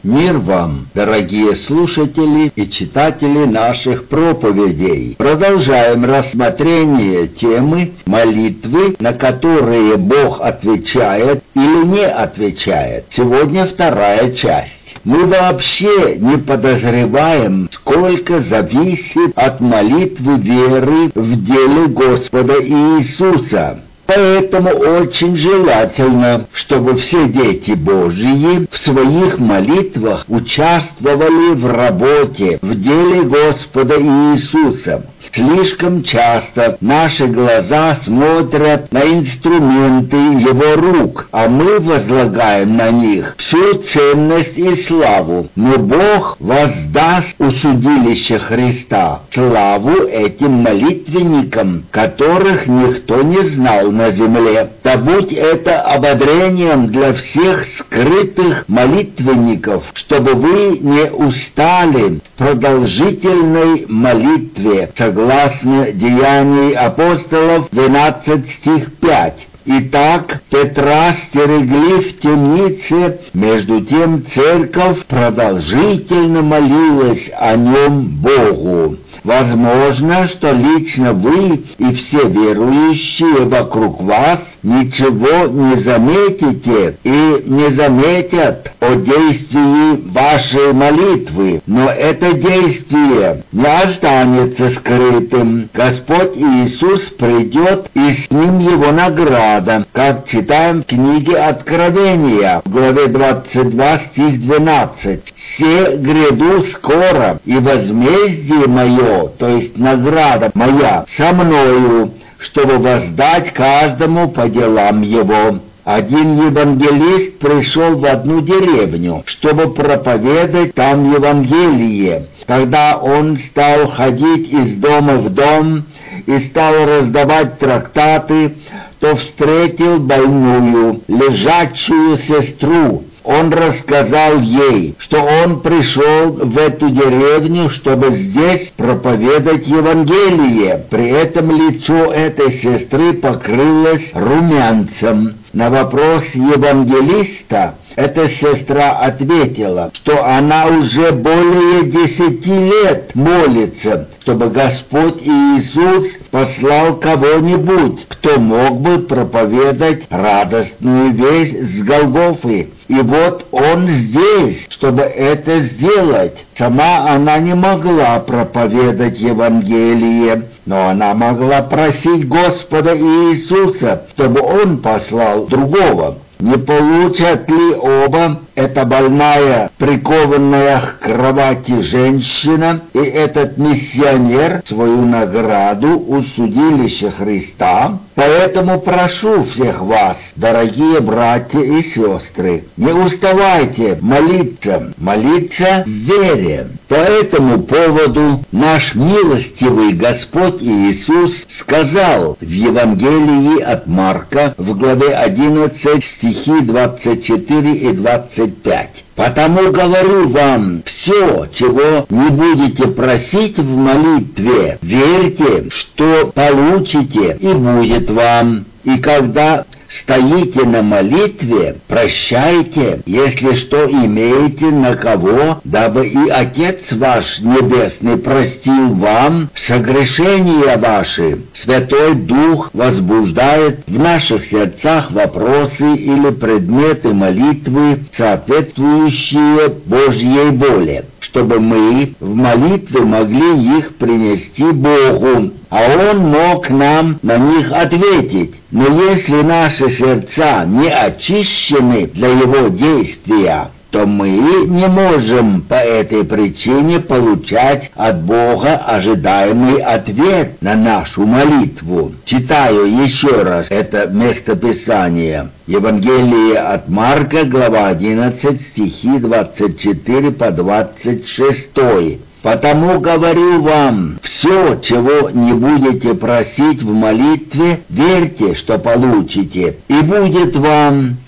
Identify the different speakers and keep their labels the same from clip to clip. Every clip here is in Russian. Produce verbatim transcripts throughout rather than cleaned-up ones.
Speaker 1: Мир вам, дорогие слушатели и читатели наших проповедей. Продолжаем рассмотрение темы молитвы, на которые Бог отвечает или не отвечает. Сегодня вторая часть. Мы вообще не подозреваем, сколько зависит от молитвы веры в деле Господа Иисуса. Поэтому очень желательно, чтобы все дети Божьи в своих молитвах участвовали в работе, в деле Господа Иисуса. Слишком часто наши глаза смотрят на инструменты Его рук, а мы возлагаем на них всю ценность и славу. Но Бог воздаст у судилища Христа славу этим молитвенникам, которых никто не знал на земле. Да будь это ободрением для всех скрытых молитвенников, чтобы вы не устали в продолжительной молитве, согласно Деяний апостолов двенадцать стих пять. Итак, Петра стерегли в темнице, между тем церковь продолжительно молилась о нем Богу. Возможно, что лично вы и все верующие вокруг вас ничего не заметите и не заметят о действии вашей молитвы, но это действие не останется скрытым. Господь Иисус придет, и с ним его награда, как читаем в книге Откровения, в главе двадцать два, стих двенадцать. «Се гряду скоро, и возмездие мое, то есть награда моя, со мною, чтобы воздать каждому по делам его». Один евангелист пришел в одну деревню, чтобы проповедать там Евангелие. Когда он стал ходить из дома в дом и стал раздавать трактаты, то встретил больную, лежачую сестру. Он рассказал ей, что он пришел в эту деревню, чтобы здесь проповедать Евангелие. При этом лицо этой сестры покрылось румянцем. На вопрос евангелиста эта сестра ответила, что она уже более десяти лет молится, чтобы Господь Иисус послал кого-нибудь, кто мог бы проповедать радостную весть с Голгофы. И вот он здесь, чтобы это сделать. Сама она не могла проповедать Евангелие, но она могла просить Господа Иисуса, чтобы Он послал другого. Не получат ли оба, эта больная, прикованная к кровати женщина и этот миссионер, свою награду у судилища Христа? Поэтому прошу всех вас, дорогие братья и сестры, не уставайте молиться, молиться в вере. По этому поводу наш милостивый Господь Иисус сказал в Евангелии от Марка в главе одиннадцать, стихи двадцать четыре и двадцать пять. «Потому говорю вам, все, чего не будете просить в молитве, верьте, что получите, и будет вам. И когда стоите на молитве, прощайте, если что имеете на кого, дабы и Отец ваш Небесный простил вам согрешения ваши». Святой Дух возбуждает в наших сердцах вопросы или предметы молитвы, соответствующие Божьей воле, чтобы мы в молитве могли их принести Богу, а Он мог нам на них ответить. Но если наши сердца не очищены для Его действия, то мы не можем по этой причине получать от Бога ожидаемый ответ на нашу молитву. Читаю еще раз это местописание. Евангелие от Марка, глава одиннадцать, стихи двадцать четыре по двадцать шесть. «Потому говорю вам, все, чего не будете просить в молитве, верьте, что получите, и будет вам.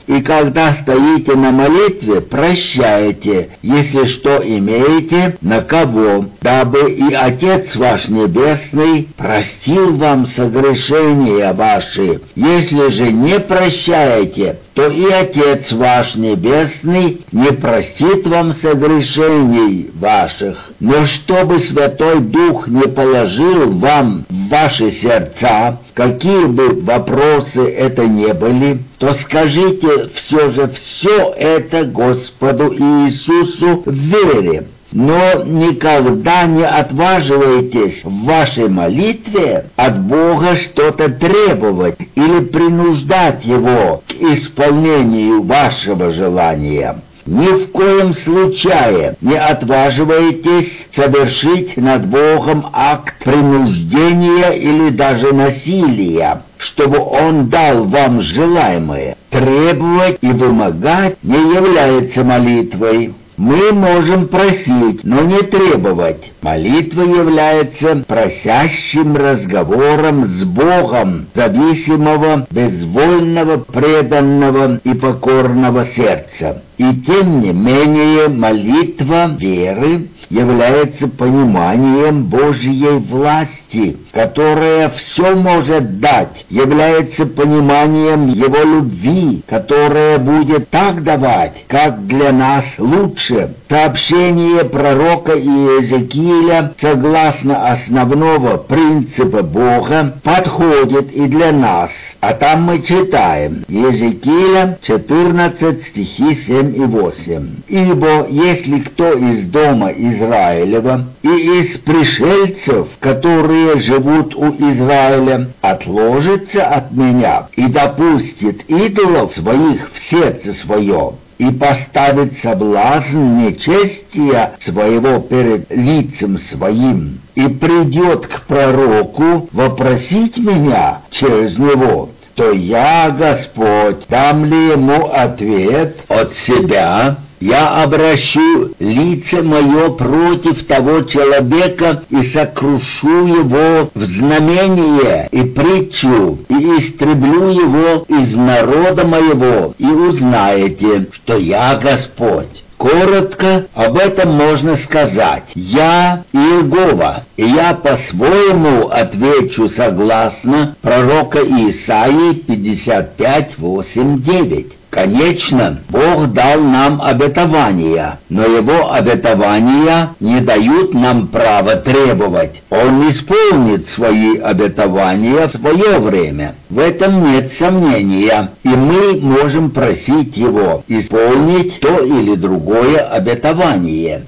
Speaker 1: И когда стоите на молитве, прощайте, если что имеете, на кого, дабы и Отец ваш Небесный простил вам согрешения ваши. Если же не прощаете, то и Отец ваш Небесный не простит вам согрешений ваших. Но чтобы Святой Дух не положил вам в ваши сердца, какие бы вопросы это ни были, то скажите все же все это Господу Иисусу в вере. Но никогда не отваживайтесь в вашей молитве от Бога что-то требовать или принуждать Его к исполнению вашего желания. Ни в коем случае не отваживайтесь совершить над Богом акт принуждения или даже насилия, чтобы Он дал вам желаемое. Требовать и вымогать не является молитвой. Мы можем просить, но не требовать. Молитва является просящим разговором с Богом зависимого, безвольного, преданного и покорного сердца. И тем не менее молитва веры является пониманием Божьей власти, которая все может дать, является пониманием Его любви, которая будет так давать, как для нас лучше. Сообщение пророка Иезекииля, согласно основного принципа Бога, подходит и для нас. А там мы читаем Иезекииля четырнадцать, стихи семь и восемь. «Ибо если кто из дома Израилева и из пришельцев, которые живут у Израиля, отложится от меня и допустит идолов своих в сердце свое, и поставит соблазн нечестия своего перед лицем своим, и придет к пророку вопросить меня через него, то я, Господь, дам ли ему ответ от себя? Я обращу лице мое против того человека и сокрушу его в знамение и притчу, и истреблю его из народа моего, и узнаете, что я Господь». Коротко об этом можно сказать: «Я Иегова, и я по-своему отвечу согласно пророка Исаии пятьдесят пять, восемь, девять». Конечно, Бог дал нам обетования, но Его обетования не дают нам права требовать. Он исполнит свои обетования в свое время. В этом нет сомнения, и мы можем просить Его исполнить то или другое обетование.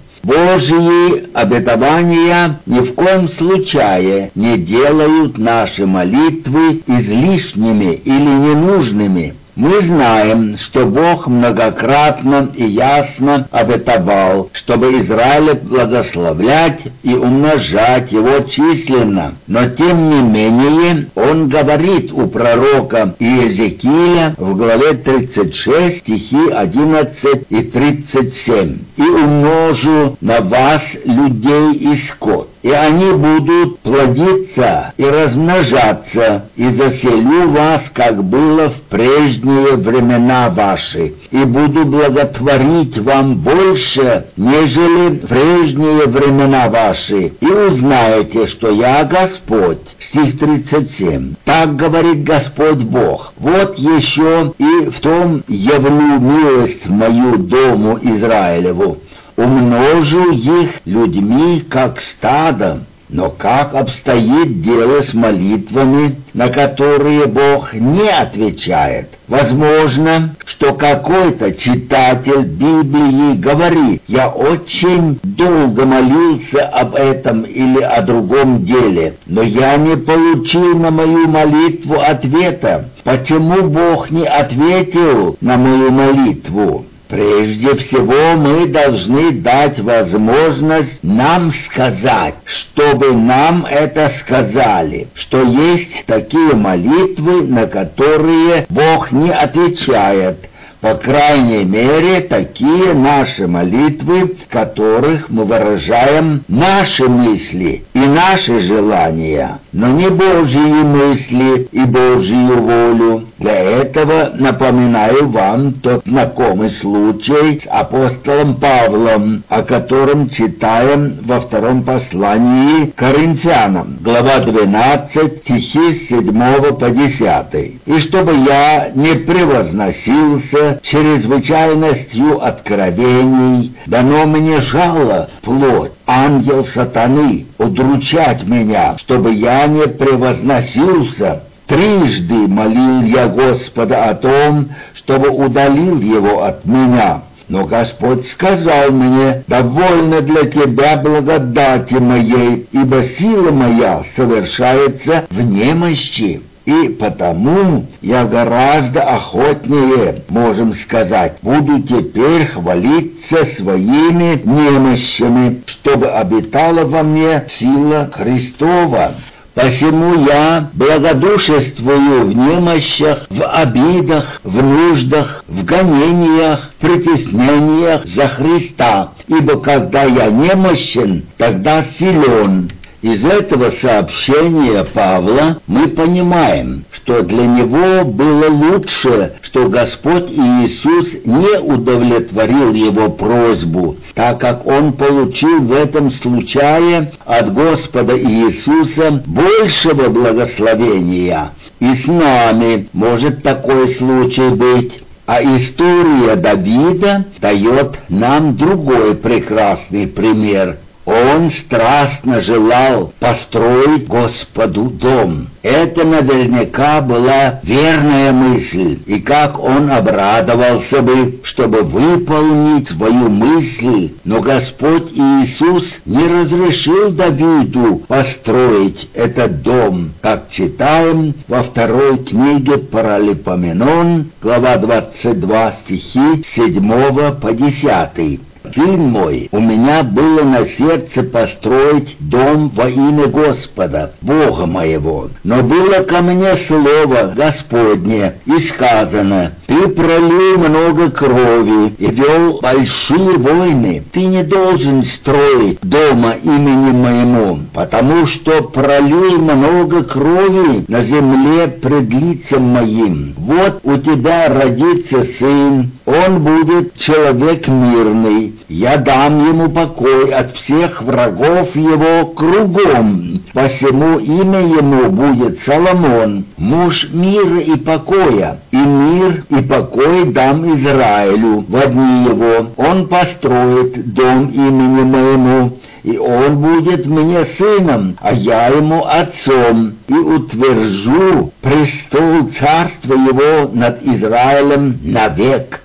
Speaker 1: Божьи обетования ни в коем случае не делают наши молитвы излишними или ненужными. Мы знаем, что Бог многократно и ясно обетовал, чтобы Израиля благословлять и умножать его численно. Но тем не менее Он говорит у пророка Иезекииля в главе тридцать шесть, стихи одиннадцать и тридцать семь: «И умножу на вас людей и скот, и они будут плодиться и размножаться, и заселю вас, как было в прежние времена ваши, и буду благотворить вам больше, нежели в прежние времена ваши, и узнаете, что я Господь». Стих тридцать семь. Так говорит Господь Бог: «Вот еще и в том явлю милость мою дому Израилеву, умножу их людьми, как стадо». Но как обстоит дело с молитвами, на которые Бог не отвечает? Возможно, что какой-то читатель Библии говорит: «Я очень долго молился об этом или о другом деле, но я не получил на мою молитву ответа. Почему Бог не ответил на мою молитву?» Прежде всего мы должны дать возможность нам сказать, чтобы нам это сказали, что есть такие молитвы, на которые Бог не отвечает. По крайней мере, такие наши молитвы, в которых мы выражаем наши мысли и наши желания, но не Божьи мысли и Божью волю. Для этого напоминаю вам тот знакомый случай с апостолом Павлом, о котором читаем во втором послании к Коринфянам, глава двенадцать, стихи с седьмого по десятый. «И чтобы я не превозносился чрезвычайностью откровений, дано мне жало плоть, ангел сатаны, удручать меня, чтобы я не превозносился. Трижды молил я Господа о том, чтобы удалил его от меня. Но Господь сказал мне: довольно для тебя благодати моей, ибо сила моя совершается в немощи. И потому я гораздо охотнее, можем сказать, буду теперь хвалиться своими немощами, чтобы обитала во мне сила Христова. Посему я благодушествую в немощах, в обидах, в нуждах, в гонениях, в притеснениях за Христа, ибо когда я немощен, тогда силен». Из этого сообщения Павла мы понимаем, что для него было лучше, что Господь Иисус не удовлетворил его просьбу, так как он получил в этом случае от Господа Иисуса большего благословения. И с нами может такой случай быть. А история Давида дает нам другой прекрасный пример. Он страстно желал построить Господу дом. Это наверняка была верная мысль, и как он обрадовался бы, чтобы выполнить свою мысль. Но Господь Иисус не разрешил Давиду построить этот дом, как читаем во второй книге Паралипоменон, глава двадцать два, стихи с седьмого по десятый. «Сын мой, у меня было на сердце построить дом во имя Господа, Бога моего. Но было ко мне слово Господне, и сказано: ты пролил много крови и вел большие войны. Ты не должен строить дома имени моему, потому что пролил много крови на земле пред лицем моим. Вот у тебя родится сын, он будет человек мирный. Я дам ему покой от всех врагов его кругом. Посему имя ему будет Соломон, муж мира и покоя. И мир и покой дам Израилю во дни его. Он построит дом имени моему, и он будет мне сыном, а я ему отцом, и утвержу престол царства его над Израилем навек».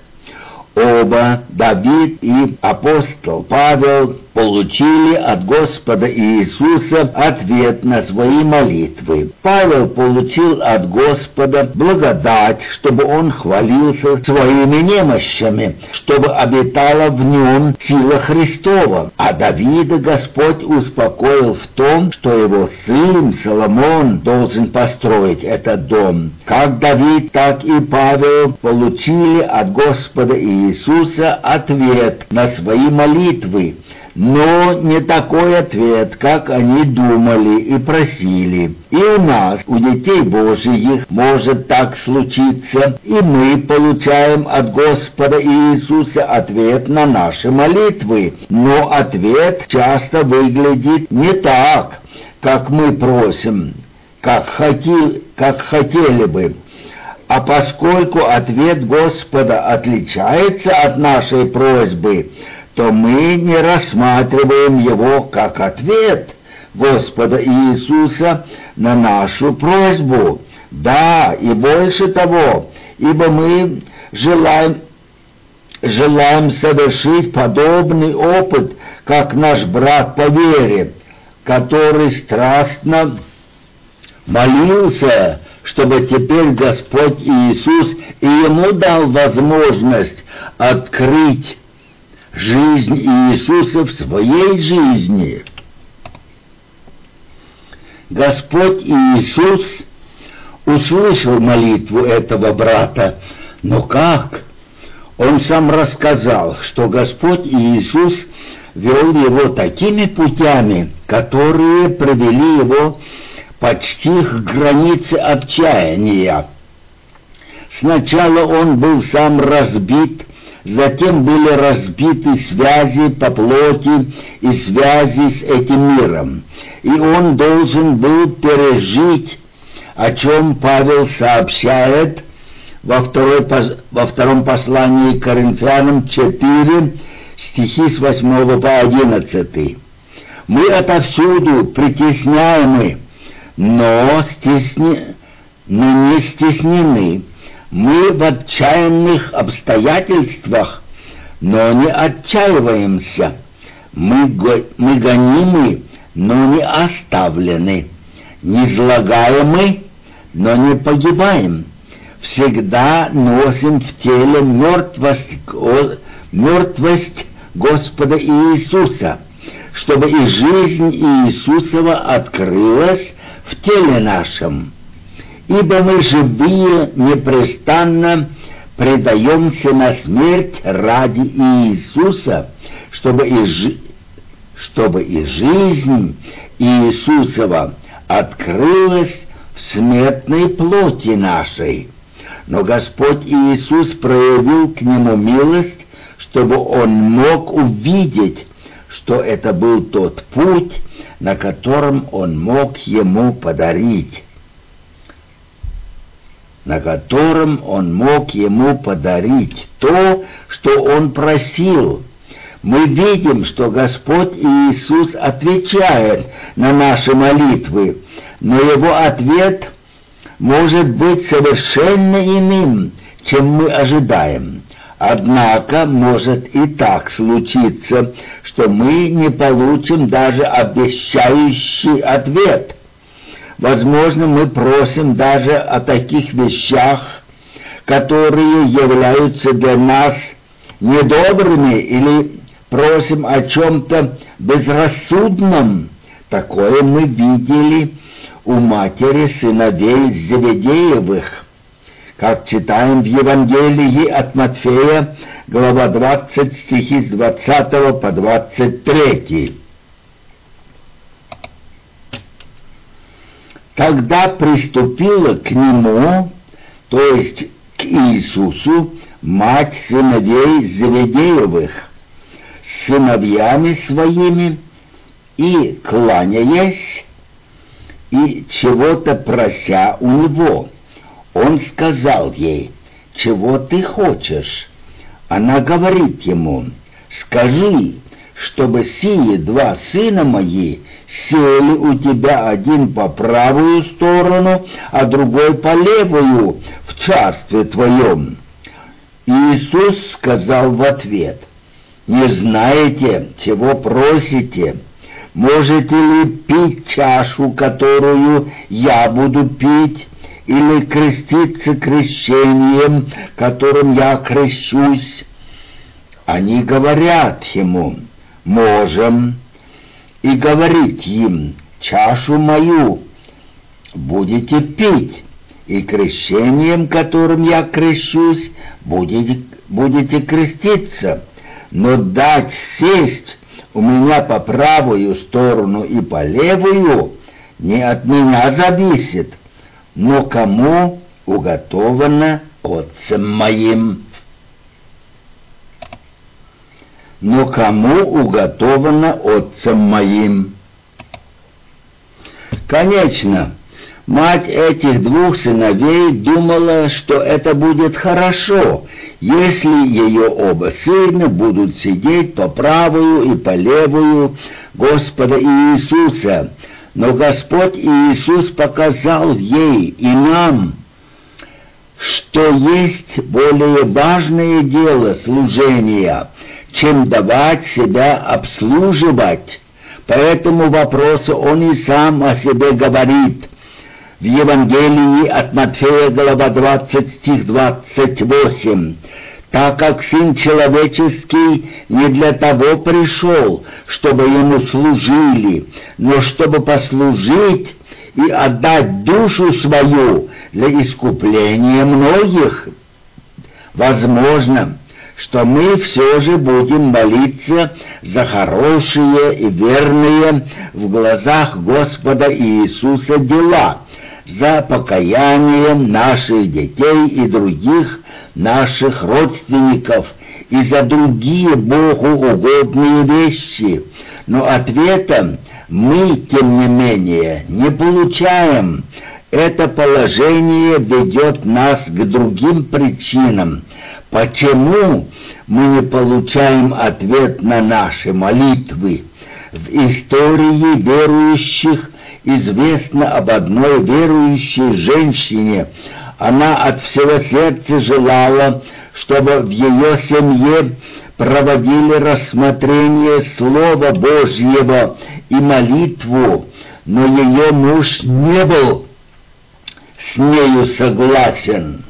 Speaker 1: Оба, Давид и апостол Павел, получили от Господа Иисуса ответ на свои молитвы. Павел получил от Господа благодать, чтобы он хвалился своими немощами, чтобы обитала в нем сила Христова. А Давида Господь успокоил в том, что его сын Соломон должен построить этот дом. Как Давид, так и Павел получили от Господа Иисуса ответ на свои молитвы, но не такой ответ, как они думали и просили. И у нас, у детей Божьих, может так случиться, и мы получаем от Господа Иисуса ответ на наши молитвы, но ответ часто выглядит не так, как мы просим, как, хоти, как хотели бы. А поскольку ответ Господа отличается от нашей просьбы, то мы не рассматриваем его как ответ Господа Иисуса на нашу просьбу. Да, и больше того, ибо мы желаем, желаем совершить подобный опыт, как наш брат по вере, который страстно молился, чтобы теперь Господь Иисус и ему дал возможность открыть жизнь Иисуса в своей жизни. Господь Иисус услышал молитву этого брата, но как? Он сам рассказал, что Господь Иисус вел его такими путями, которые привели его почти к границе отчаяния. Сначала он был сам разбит, затем были разбиты связи по плоти и связи с этим миром, и он должен был пережить, о чем Павел сообщает во, второй, во втором послании к Коринфянам четыре, стихи с восьмого по одиннадцатый. «Мы отовсюду притесняемы, но, стесни... но не стеснены. Мы в отчаянных обстоятельствах, но не отчаиваемся. Мы, го... мы гонимы, но не оставлены. Низлагаемы, но не погибаем. Всегда носим в теле мертвость, мертвость Господа Иисуса, чтобы и жизнь Иисусова открылась в теле нашем. Ибо мы живые непрестанно предаемся на смерть ради Иисуса, чтобы и, жи... чтобы и жизнь Иисусова открылась в смертной плоти нашей. Но Господь Иисус проявил к нему милость, чтобы он мог увидеть, что это был тот путь, на котором он мог ему подарить, на котором он мог ему подарить то, что он просил. Мы видим, что Господь Иисус отвечает на наши молитвы, но его ответ может быть совершенно иным, чем мы ожидаем. Однако может и так случиться, что мы не получим даже обещающий ответ. Возможно, мы просим даже о таких вещах, которые являются для нас недобрыми, или просим о чем-то безрассудном. Такое мы видели у матери сыновей Зеведеевых, как читаем в Евангелии от Матфея, глава двадцать, стихи с двадцатого по двадцать третий. Тогда приступила к нему, то есть к Иисусу, мать сыновей Зеведеевых с сыновьями своими, и, кланяясь и чего-то прося у него, он сказал ей: «Чего ты хочешь?» Она говорит ему: «Скажи, чтобы сие два сына мои сели у тебя, один по правую сторону, а другой по левую в царстве твоем». Иисус сказал в ответ: «Не знаете, чего просите? Можете ли пить чашу, которую я буду пить, или креститься крещением, которым я крещусь?» Они говорят ему: «Можем». И говорит им: «Чашу мою будете пить, и крещением, которым я крещусь, будете, будете креститься, но дать сесть у меня по правую сторону и по левую не от меня зависит, но кому уготовано Отцем моим». Но кому уготовано Отцем моим. Конечно, мать этих двух сыновей думала, что это будет хорошо, если ее оба сына будут сидеть по правую и по левую Господа Иисуса. Но Господь Иисус показал ей и нам, что есть более важное дело служения, чем давать себя обслуживать. По этому вопросу он и сам о себе говорит. В Евангелии от Матфея, глава двадцать, стих двадцать восемь. «Так как Сын Человеческий не для того пришел, чтобы Ему служили, но чтобы послужить и отдать душу свою для искупления многих». Возможно, что мы все же будем молиться за хорошие и верные в глазах Господа Иисуса дела, за покаяние наших детей и других наших родственников, и за другие Богу угодные вещи. Но ответа мы, тем не менее, не получаем. Это положение ведет нас к другим причинам. Почему мы не получаем ответ на наши молитвы? В истории верующих известно об одной верующей женщине. Она от всего сердца желала, чтобы в ее семье проводили рассмотрение Слова Божьего и молитву, но ее муж не был с нею согласен.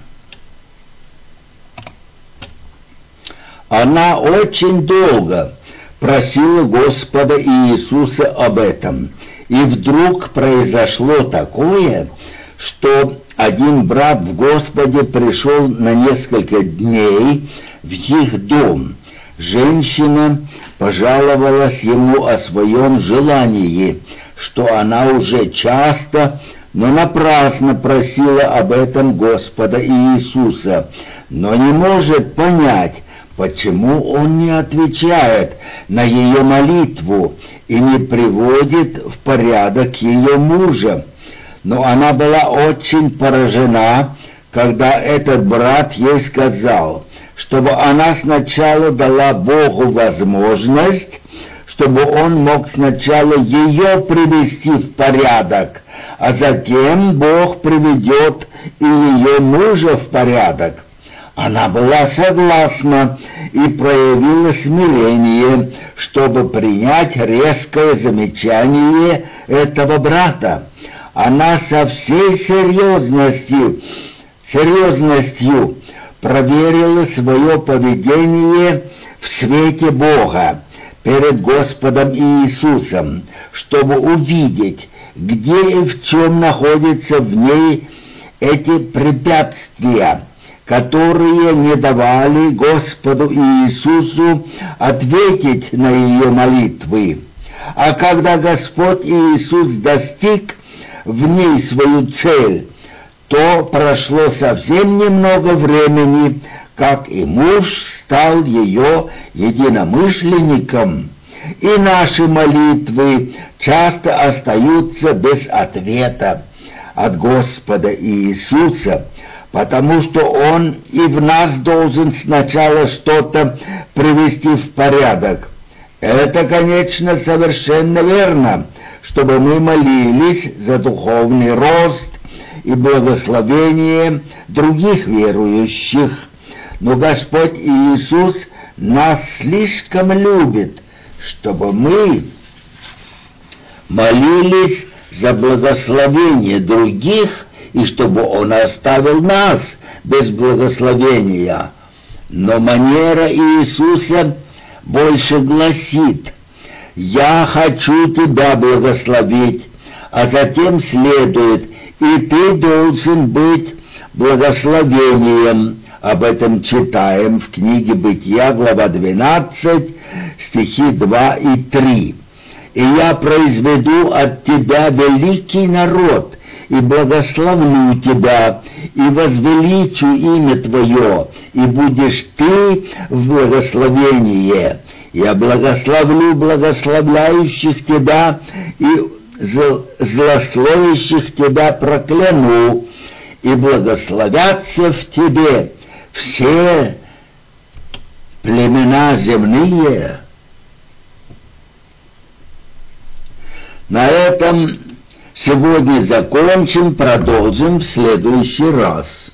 Speaker 1: Она очень долго просила Господа Иисуса об этом, и вдруг произошло такое, что один брат в Господе пришел на несколько дней в их дом. Женщина пожаловалась ему о своем желании, что она уже часто, но напрасно просила об этом Господа Иисуса, но не может понять, почему Он не отвечает на ее молитву и не приводит в порядок ее мужа. Но она была очень поражена, когда этот брат ей сказал, чтобы она сначала дала Богу возможность, чтобы Он мог сначала ее привести в порядок, а затем Бог приведет и ее мужа в порядок. Она была согласна и проявила смирение, чтобы принять резкое замечание этого брата. Она со всей серьезностью, серьезностью проверила свое поведение в свете Бога перед Господом Иисусом, чтобы увидеть, где и в чем находятся в ней эти препятствия, которые не давали Господу Иисусу ответить на ее молитвы. А когда Господь Иисус достиг в ней свою цель, то прошло совсем немного времени, как и муж стал ее единомышленником. И наши молитвы часто остаются без ответа от Господа Иисуса, потому что Он и в нас должен сначала что-то привести в порядок. Это, конечно, совершенно верно, чтобы мы молились за духовный рост и благословение других верующих. Но Господь Иисус нас слишком любит, чтобы мы молились за благословение других и чтобы Он оставил нас без благословения. Но манера Иисуса больше гласит: «Я хочу тебя благословить», а затем следует: «И ты должен быть благословением». Об этом читаем в книге Бытия, глава двенадцать, стихи два и три. «И я произведу от тебя великий народ, и благословлю тебя, и возвеличу имя твое, и будешь ты в благословении. Я благословлю благословляющих тебя, и злословящих тебя прокляну, и благословятся в тебе все племена земные». На этом сегодня закончим, продолжим в следующий раз.